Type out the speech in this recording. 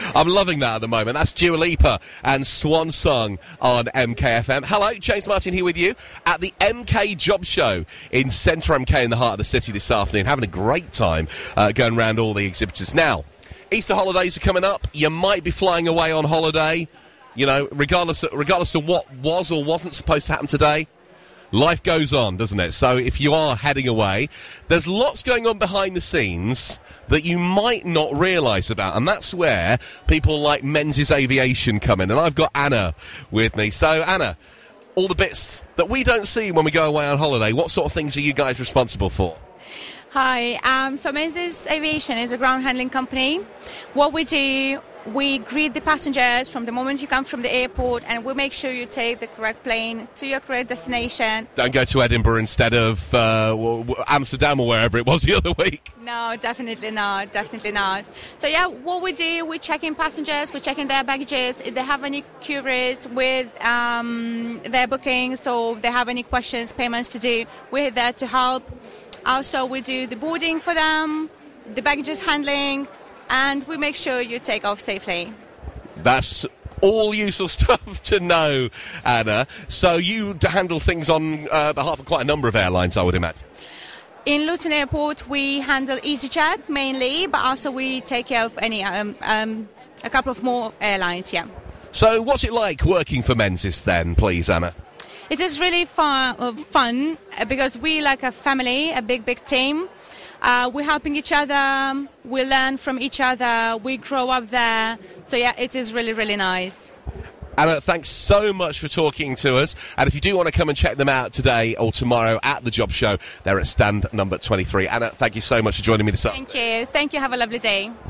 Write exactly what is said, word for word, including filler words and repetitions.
I'm loving that at the moment. That's Dua Lipa and Swan Song on M K F M. Hello, James Martin here with you at the M K Job Show in Centre M K in the heart of the city this afternoon. Having a great time uh, going around all the exhibitors. Now, Easter holidays are coming up. You might be flying away on holiday, you know, regardless of, regardless of what was or wasn't supposed to happen today. Life goes on, doesn't it? So if you are heading away, there's lots going on behind the scenes that you might not realise about, and that's where people like Menzies Aviation come in. And I've got Anna with me. So, Anna, all the bits that we don't see when we go away on holiday, what sort of things are you guys responsible for? Hi, um, so Menzies Aviation is a ground handling company. What we do, we greet the passengers from the moment you come from the airport, and we make sure you take the correct plane to your correct destination. Don't go to Edinburgh instead of uh, Amsterdam or wherever it was the other week. No, definitely not, definitely not. So yeah, what we do, we check in passengers, we check in their baggages. If they have any queries with um, their bookings, or if they have any questions, payments to do, we're there to help. Also, we do the boarding for them, the baggages handling, and we make sure you take off safely. That's all useful stuff to know, Anna. So you handle things on uh, behalf of quite a number of airlines, I would imagine. In Luton Airport, we handle EasyJet mainly, but also we take care of any um, um, a couple of more airlines, yeah. So what's it like working for Menzies then, please, Anna? It is really fun, uh, fun uh, because we like a family, a big, big team. Uh, we're helping each other, we learn from each other, we grow up there. So, yeah, it is really, really nice. Anna, thanks so much for talking to us. And if you do want to come and check them out today or tomorrow at the Job Show, they're at stand number twenty-three. Anna, thank you so much for joining me this afternoon. Thank you. Thank you. Have a lovely day.